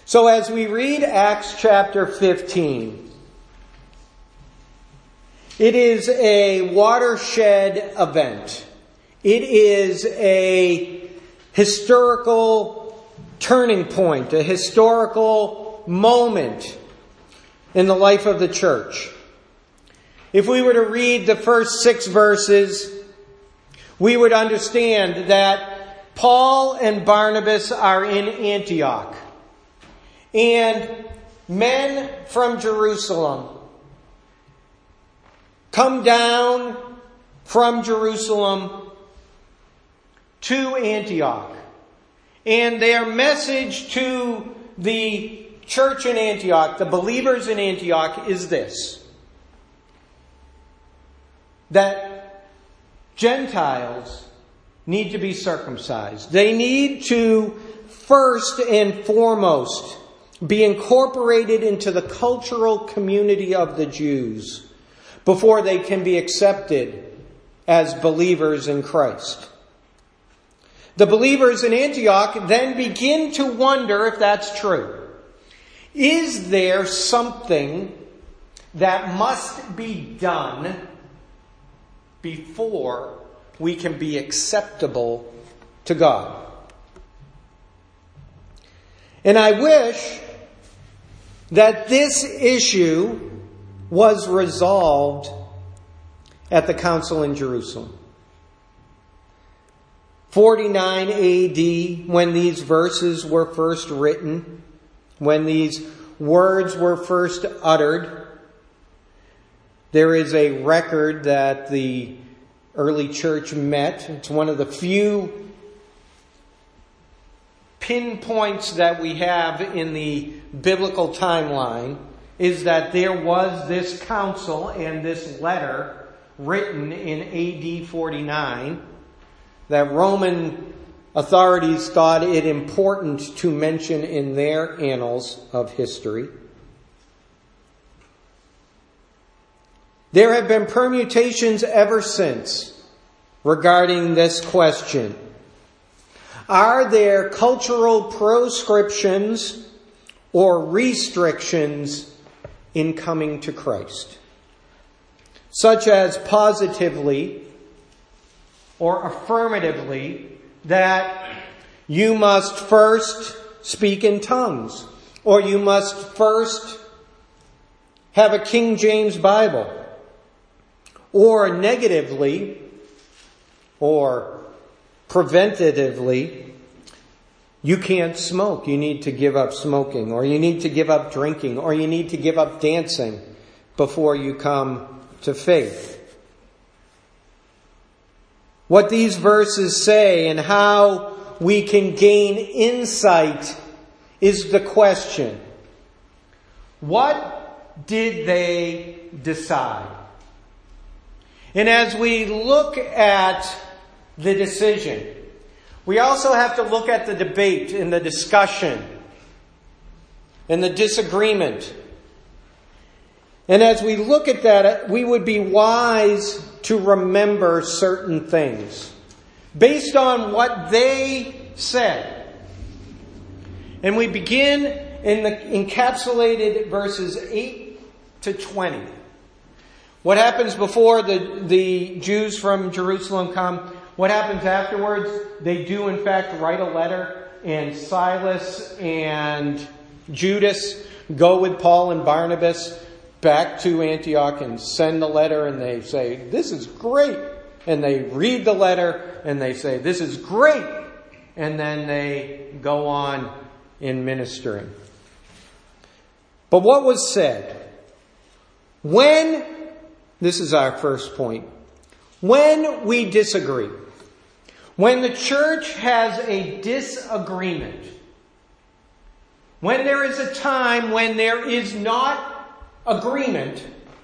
So as we read Acts chapter 15, it is a watershed event. It is a historical turning point, a historical moment in the life of the church. If we were to read the first 6 verses, we would understand that Paul and Barnabas are in Antioch. And men from Jerusalem come down from Jerusalem to Antioch. And their message to the church in Antioch, the believers in Antioch, is this: that Gentiles need to be circumcised. They need to first and foremost be incorporated into the cultural community of the Jews before they can be accepted as believers in Christ. The believers in Antioch then begin to wonder if that's true. Is there something that must be done before we can be acceptable to God? And I wish that this issue was resolved at the council in Jerusalem. 49 AD, when these verses were first written, when these words were first uttered, there is a record that the early church met. It's one of the few pinpoints that we have in the biblical timeline, is that there was this council and this letter written in AD 49 that Roman authorities thought it important to mention in their annals of history. There have been permutations ever since regarding this question. Are there cultural proscriptions or restrictions in coming to Christ, such as positively or affirmatively that you must first speak in tongues, or you must first have a King James Bible, or negatively or preventatively, you can't smoke. You need to give up smoking, or you need to give up drinking, or you need to give up dancing before you come to faith. What these verses say and how we can gain insight is the question: what did they decide? And as we look at the decision, we also have to look at the debate and the discussion and the disagreement. And as we look at that, we would be wise to remember certain things based on what they said. And we begin in the encapsulated verses 8 to 20. What happens before the Jews from Jerusalem come? What happens afterwards? They do in fact write a letter, and Silas and Judas go with Paul and Barnabas back to Antioch and send the letter, and they say, "This is great." And they read the letter and they say, "This is great." And then they go on in ministering. But what was said? This is our first point. When we disagree, when the church has a disagreement, when there is a time when there is not agreement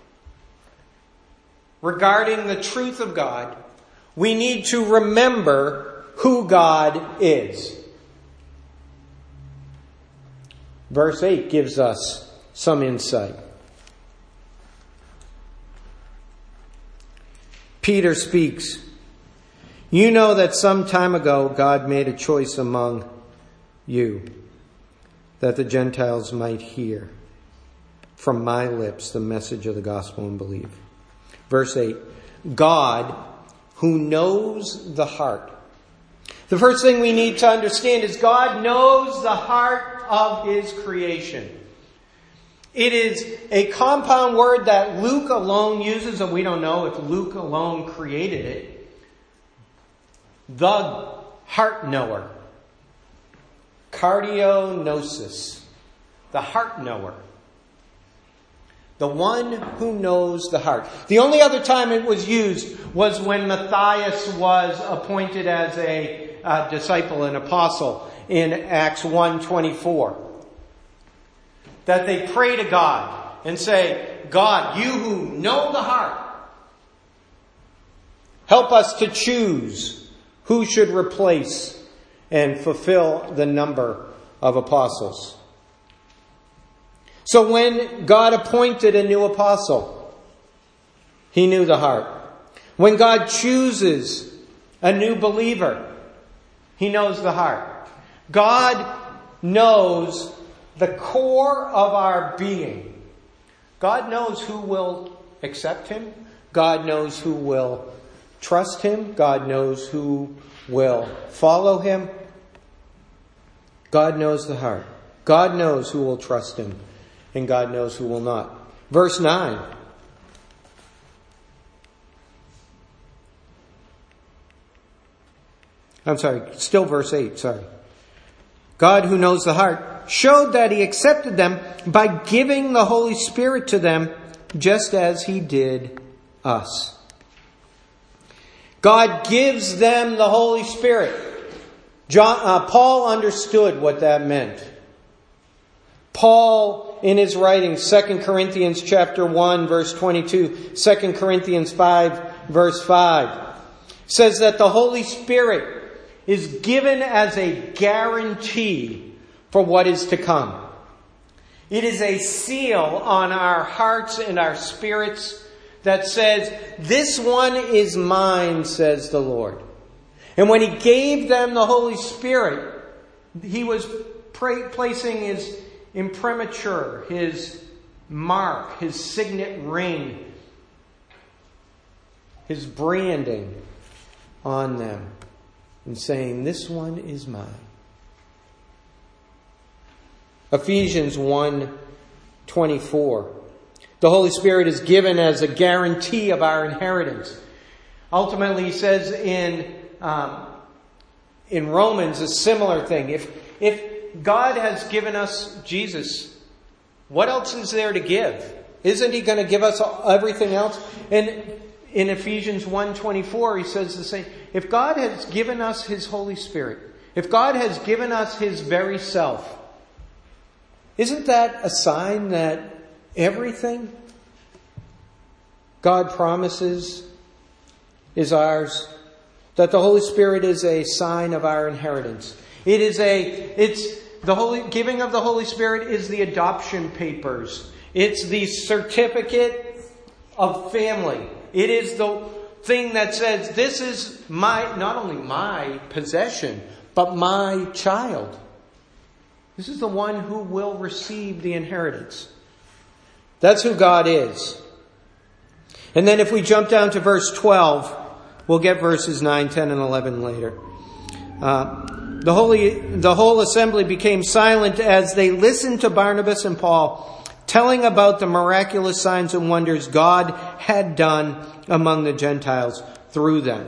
regarding the truth of God, we need to remember who God is. Verse 8 gives us some insight. Peter speaks, "You know that some time ago God made a choice among you, that the Gentiles might hear from my lips the message of the gospel and believe. Verse 8, God, who knows the heart. The first thing we need to understand is God knows the heart of His creation. It is a compound word that Luke alone uses, and we don't know if Luke alone created it. The heart knower. Cardiognosis. The heart knower. The one who knows the heart. The only other time it was used was when Matthias was appointed as a disciple, an apostle, in Acts 1:24. That they pray to God and say, God, you who know the heart, help us to choose who should replace and fulfill the number of apostles. So when God appointed a new apostle, He knew the heart. When God chooses a new believer, He knows the heart. God knows the core of our being. God knows who will accept Him. God knows who will trust Him. God knows who will follow Him. God knows the heart. God knows who will trust Him. And God knows who will not. Verse 9. I'm sorry, still verse 8, sorry. God, who knows the heart, showed that He accepted them by giving the Holy Spirit to them, just as He did us. God gives them the Holy Spirit. Paul understood what that meant. Paul, in his writing, 2 Corinthians chapter 1, verse 22, 2 Corinthians 5, verse 5, says that the Holy Spirit is given as a guarantee for what is to come. It is a seal on our hearts and our spirits that says, this one is mine, says the Lord. And when He gave them the Holy Spirit, He was placing His imprimatur, His mark, His signet ring, His branding on them and saying, this one is mine. Ephesians 1:24. The Holy Spirit is given as a guarantee of our inheritance. Ultimately, he says in Romans a similar thing. If God has given us Jesus, what else is there to give? Isn't He going to give us everything else? And in Ephesians 1:24, he says the same. If God has given us His Holy Spirit, if God has given us His very self, isn't that a sign that everything God promises is ours? That the Holy Spirit is a sign of our inheritance. Giving of the Holy Spirit is the adoption papers. It's the certificate of family. It is the thing that says, this is not only my possession, but my child. This is the one who will receive the inheritance. That's who God is. And then if we jump down to verse 12, we'll get verses 9, 10, and 11 later. The whole assembly became silent as they listened to Barnabas and Paul telling about the miraculous signs and wonders God had done among the Gentiles through them.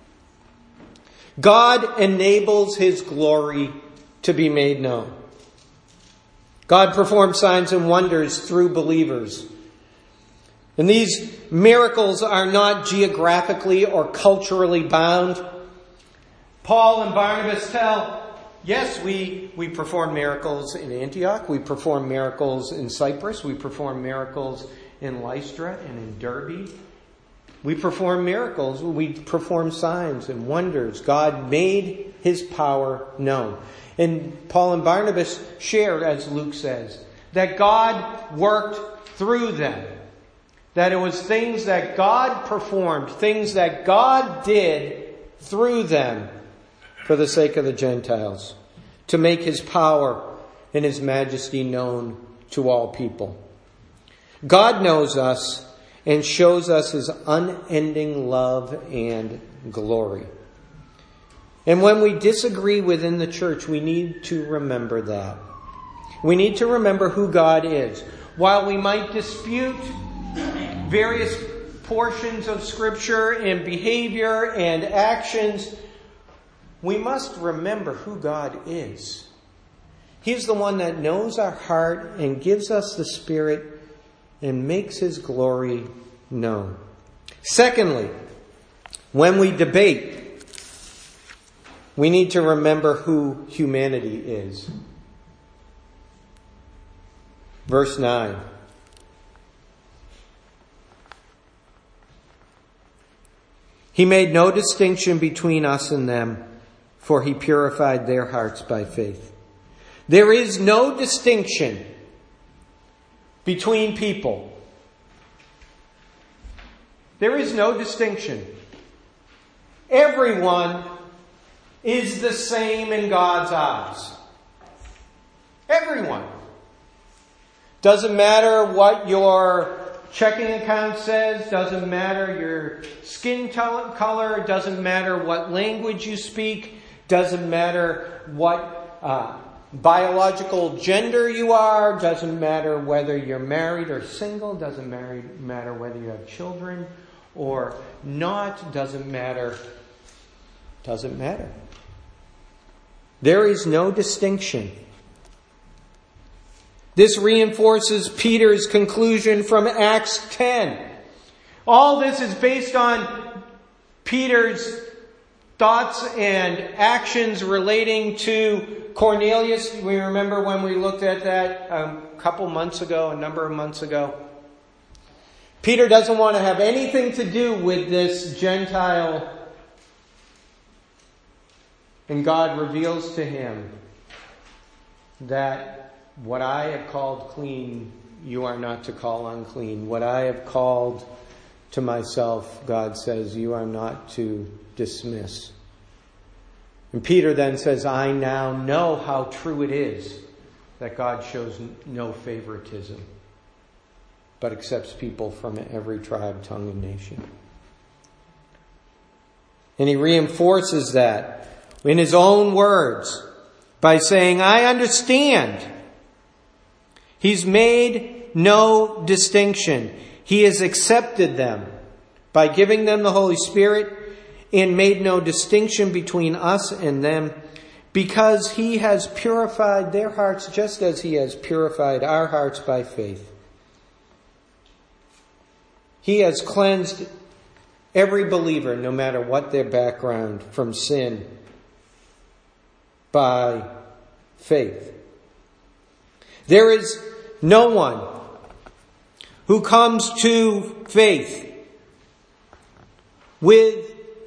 God enables His glory to be made known. God performs signs and wonders through believers. And these miracles are not geographically or culturally bound. Paul and Barnabas tell, yes, we perform miracles in Antioch. We perform miracles in Cyprus. We perform miracles in Lystra and in Derbe. We perform miracles. We perform signs and wonders. God made His power known. And Paul and Barnabas shared, as Luke says, that God worked through them. That it was things that God performed, things that God did through them for the sake of the Gentiles, to make His power and His majesty known to all people. God knows us and shows us His unending love and glory. And when we disagree within the church, we need to remember that. We need to remember who God is. While we might dispute various portions of Scripture and behavior and actions, we must remember who God is. He's the one that knows our heart and gives us the Spirit and makes His glory known. Secondly, when we debate, we need to remember who humanity is. Verse 9. He made no distinction between us and them, for He purified their hearts by faith. There is no distinction between people. There is no distinction. Everyone is the same in God's eyes. Everyone. Doesn't matter what your checking account says, doesn't matter your skin color, doesn't matter what language you speak, doesn't matter what biological gender you are, doesn't matter whether you're married or single, doesn't matter whether you have children or not, doesn't matter. There is no distinction. This reinforces Peter's conclusion from Acts 10. All this is based on Peter's thoughts and actions relating to Cornelius. We remember when we looked at that a number of months ago. Peter doesn't want to have anything to do with this Gentile. And God reveals to him that what I have called clean, you are not to call unclean. What I have called to myself, God says, you are not to dismiss. And Peter then says, I now know how true it is that God shows no favoritism, but accepts people from every tribe, tongue, and nation. And he reinforces that in his own words by saying, I understand. He's made no distinction. He has accepted them by giving them the Holy Spirit and made no distinction between us and them because He has purified their hearts just as He has purified our hearts by faith. He has cleansed every believer, no matter what their background, from sin by faith. There is no one who comes to faith with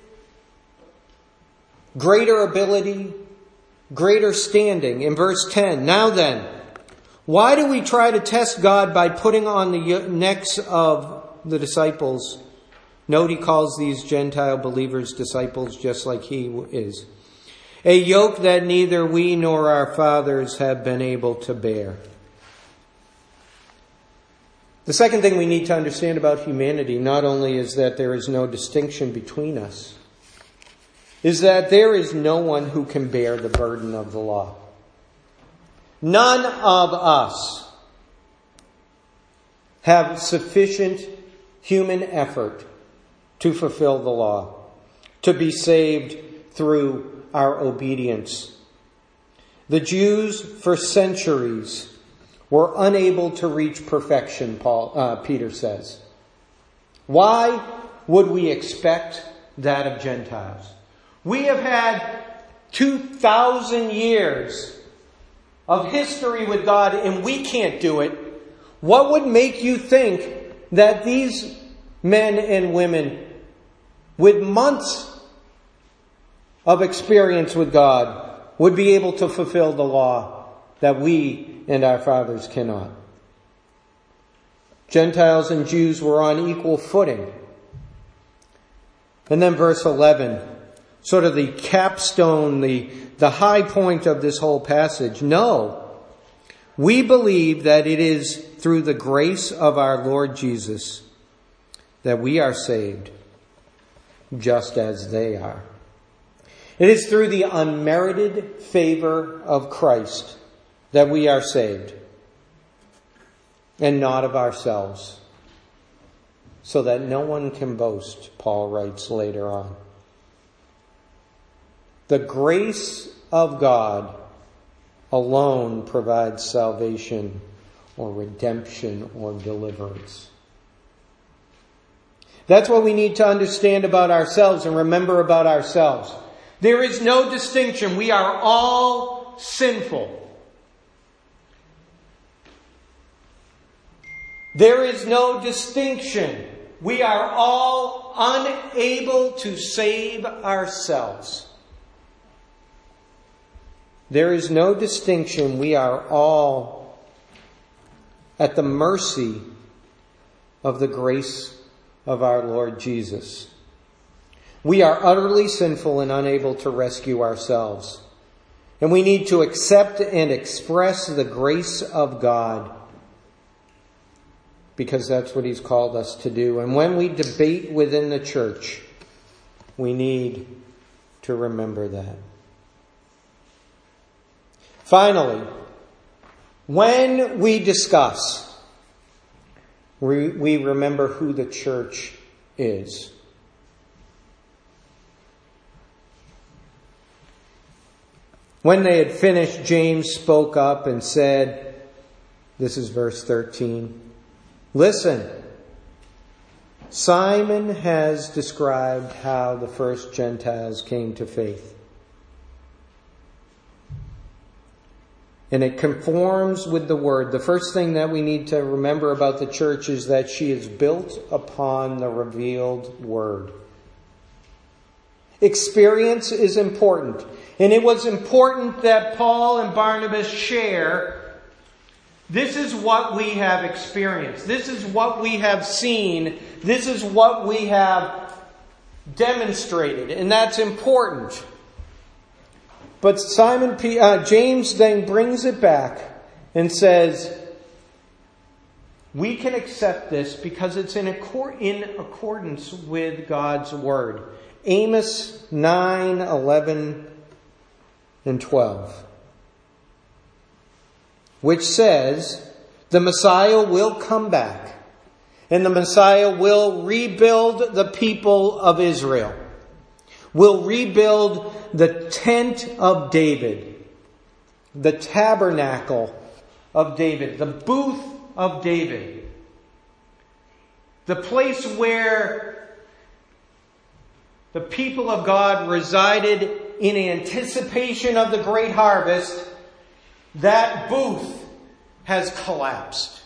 greater ability, greater standing. In verse 10, now then, why do we try to test God by putting on the necks of the disciples? Note he calls these Gentile believers disciples just like he is. A yoke that neither we nor our fathers have been able to bear. The second thing we need to understand about humanity not only is that there is no distinction between us, is that there is no one who can bear the burden of the law. None of us have sufficient human effort to fulfill the law, to be saved through our obedience. The Jews for centuries were unable to reach perfection, Peter says. Why would we expect that of Gentiles? We have had 2,000 years of history with God and we can't do it. What would make you think that these men and women with months of experience with God would be able to fulfill the law that we and our fathers cannot? Gentiles and Jews were on equal footing. And then verse 11, sort of the capstone, the high point of this whole passage. No, We believe that it is through the grace of our Lord Jesus that we are saved, just as they are. It is through the unmerited favor of Christ that we are saved, and not of ourselves, so that no one can boast, Paul writes later on. The grace of God alone provides salvation or redemption or deliverance. That's what we need to understand about ourselves and remember about ourselves. There is no distinction. We are all sinful. There is no distinction. We are all unable to save ourselves. There is no distinction. We are all at the mercy of the grace of our Lord Jesus. We are utterly sinful and unable to rescue ourselves. And we need to accept and express the grace of God, because that's what He's called us to do. And when we debate within the church, we need to remember that. Finally, when we discuss, we remember who the church is. When they had finished, James spoke up and said, this is verse 13, "Listen, Simon has described how the first Gentiles came to faith. And it conforms with the word." The first thing that we need to remember about the church is that she is built upon the revealed word. Experience is important. And it was important that Paul and Barnabas share, this is what we have experienced. This is what we have seen. This is what we have demonstrated. And that's important. But James then brings it back and says, we can accept this because it's in accordance with God's word. Amos 9, 11, and 12. Which says, the Messiah will come back. And the Messiah will rebuild the people of Israel. Will rebuild the tent of David. The tabernacle of David. The booth of David. The place where the people of God resided in anticipation of the great harvest. That booth has collapsed.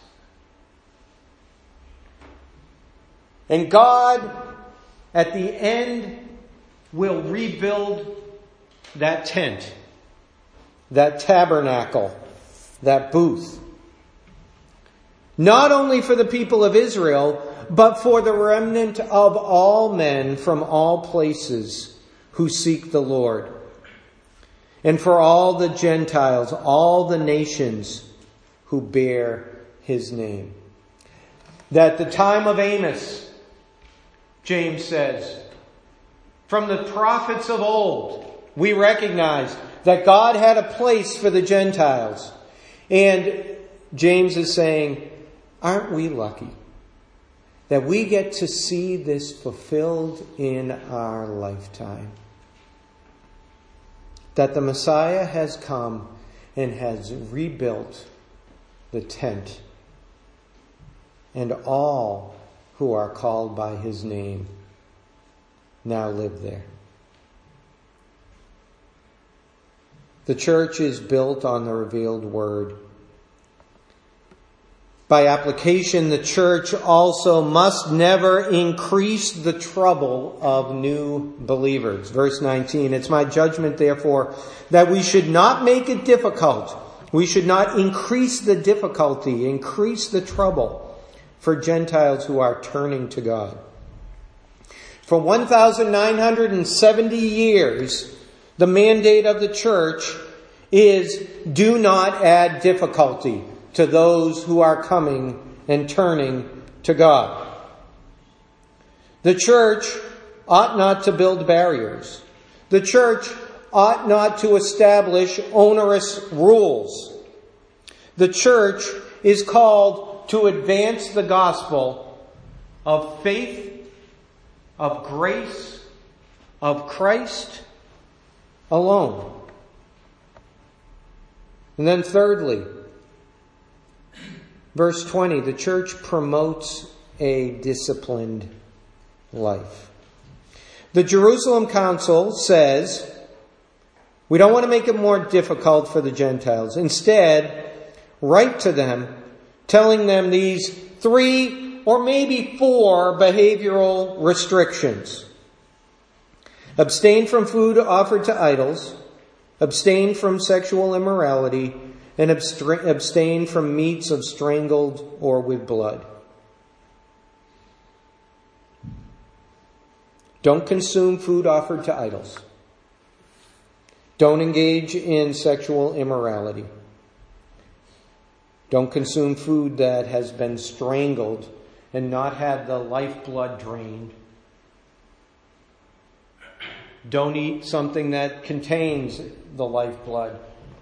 And God, at the end, will rebuild that tent, that tabernacle, that booth. Not only for the people of Israel, but for the remnant of all men from all places who seek the Lord. And for all the Gentiles, all the nations who bear His name. That the time of Amos, James says, from the prophets of old, we recognize that God had a place for the Gentiles. And James is saying, aren't we lucky that we get to see this fulfilled in our lifetime? That the Messiah has come and has rebuilt the tent, and all who are called by His name now live there. The church is built on the revealed word. By application, the church also must never increase the trouble of new believers. Verse 19, it's my judgment, therefore, that we should not make it difficult. We should not increase the difficulty, increase the trouble for Gentiles who are turning to God. For 1,970 years, the mandate of the church is do not add difficulty to those who are coming and turning to God. The church ought not to build barriers. The church ought not to establish onerous rules. The church is called to advance the gospel of faith, of grace, of Christ alone. And then thirdly, verse 20, the church promotes a disciplined life. The Jerusalem Council says, we don't want to make it more difficult for the Gentiles. Instead, write to them, telling them these 3 or maybe 4 behavioral restrictions. Abstain from food offered to idols, abstain from sexual immorality, and abstain from meats of strangled or with blood. Don't consume food offered to idols. Don't engage in sexual immorality. Don't consume food that has been strangled and not had the lifeblood drained. Don't eat something that contains the lifeblood.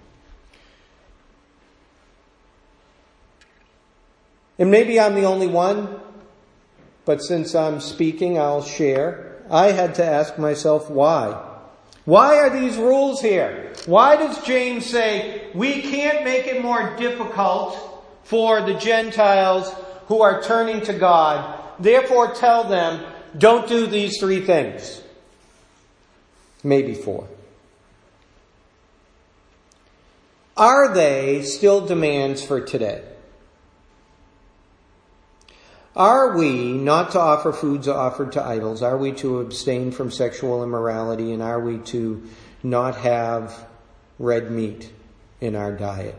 And maybe I'm the only one, but since I'm speaking, I'll share. I had to ask myself why. Why are these rules here? Why does James say we can't make it more difficult for the Gentiles who are turning to God? Therefore tell them, don't do these 3 things. Maybe 4. Are they still demands for today? Are we not to offer foods offered to idols? Are we to abstain from sexual immorality? And are we to not have red meat in our diet?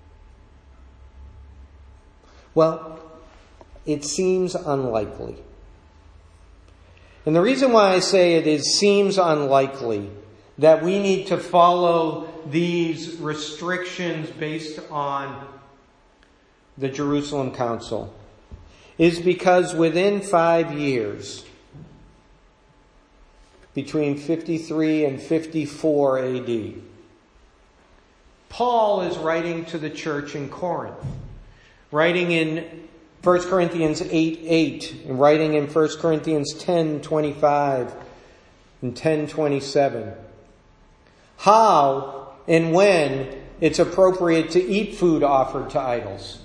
Well, it seems unlikely. And the reason why I say it seems unlikely that we need to follow these restrictions based on the Jerusalem Council is because within 5 years, between 53 and 54 AD, Paul is writing to the church in Corinth, writing in 1 Corinthians 8:8, and writing in 1 Corinthians 10:25 and 10:27. How and when it's appropriate to eat food offered to idols.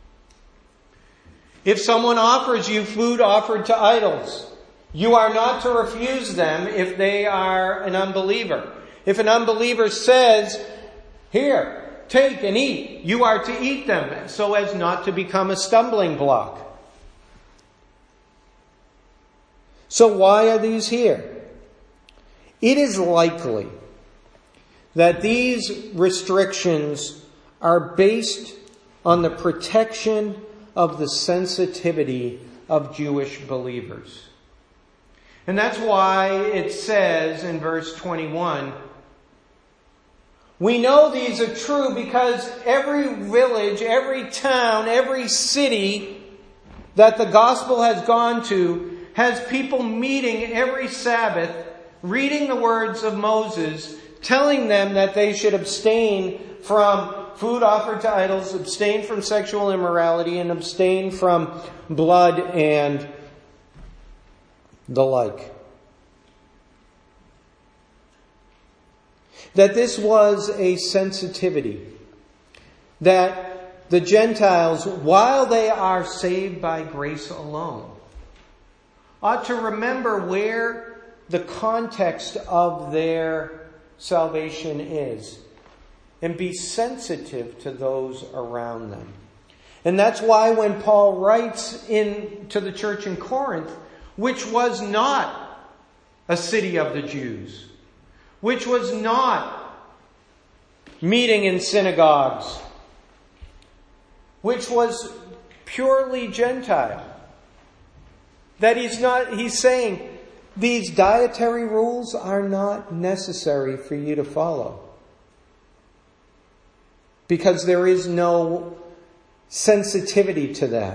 If someone offers you food offered to idols, you are not to refuse them if they are an unbeliever. If an unbeliever says, here, take and eat, you are to eat them so as not to become a stumbling block. So why are these here? It is likely that these restrictions are based on the protection of the sensitivity of Jewish believers. And that's why it says in verse 21, we know these are true because every village, every town, every city that the gospel has gone to has people meeting every Sabbath, reading the words of Moses, telling them that they should abstain from food offered to idols, abstain from sexual immorality, and abstain from blood and the like. That this was a sensitivity. That the Gentiles, while they are saved by grace alone, ought to remember where the context of their salvation is. And be sensitive to those around them. And that's why when Paul writes to the church in Corinth, which was not a city of the Jews, which was not meeting in synagogues, which was purely Gentile, that he's saying, these dietary rules are not necessary for you to follow. because there is no sensitivity to that.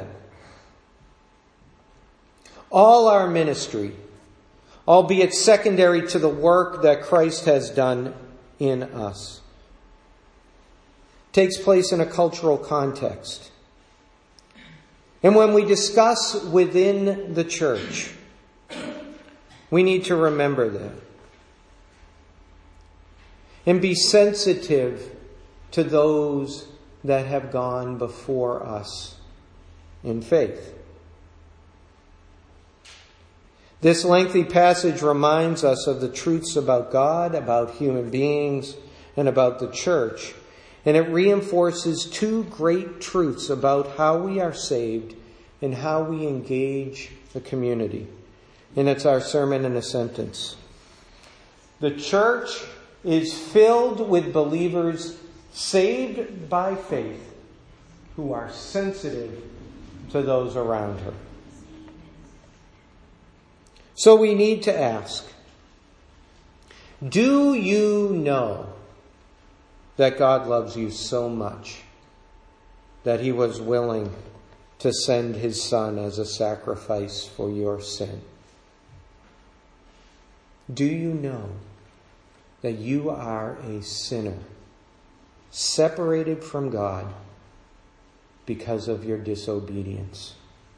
All our ministry, albeit secondary to the work that Christ has done in us, takes place in a cultural context. And when we discuss within the church, we need to remember that. And be sensitive to those that have gone before us in faith. This lengthy passage reminds us of the truths about God, about human beings, and about the church. And it reinforces two great truths about how we are saved and how we engage the community. And it's our sermon in a sentence. The church is filled with believers saved by faith who are sensitive to those around her. So we need to ask, do you know that God loves you so much that He was willing to send His Son as a sacrifice for your sin? Do you know that you are a sinner, separated from God because of your disobedience?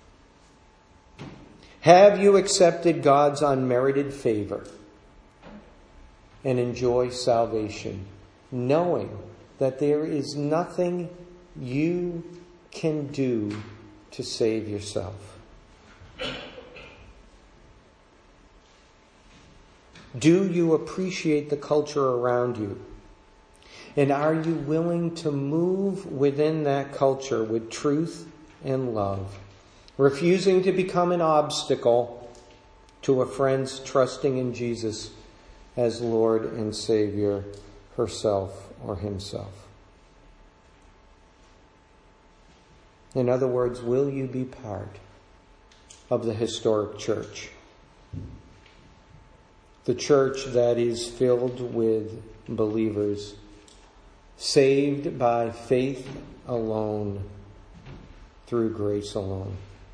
Have you accepted God's unmerited favor and enjoy salvation, knowing that there is nothing you can do to save yourself? Do you appreciate the culture around you? And are you willing to move within that culture with truth and love, refusing to become an obstacle to a friend's trusting in Jesus as Lord and Savior herself or himself? In other words, will you be part of the historic church? The church that is filled with believers saved by faith alone, through grace alone,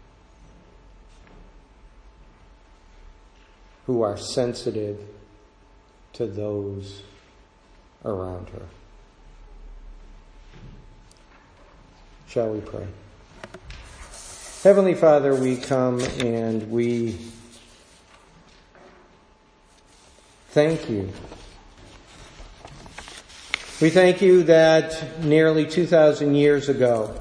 who are sensitive to those around her. Shall we pray? Heavenly Father, we come and we thank you. We thank you that nearly 2,000 years ago,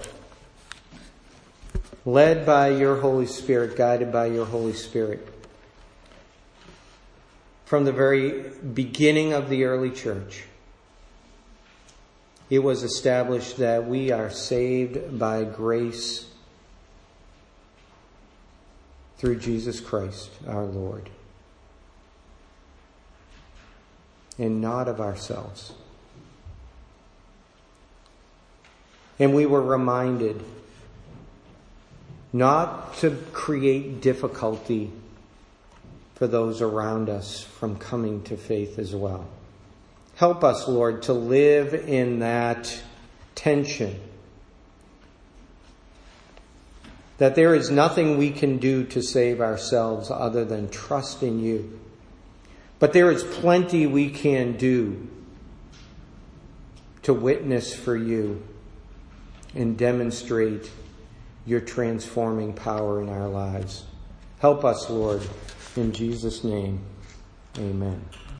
led by your Holy Spirit, guided by your Holy Spirit, from the very beginning of the early church, it was established that we are saved by grace through Jesus Christ, our Lord, and not of ourselves. And we were reminded not to create difficulty for those around us from coming to faith as well. Help us, Lord, to live in that tension, that there is nothing we can do to save ourselves other than trust in you. But there is plenty we can do to witness for you and demonstrate your transforming power in our lives. Help us, Lord, in Jesus' name. Amen.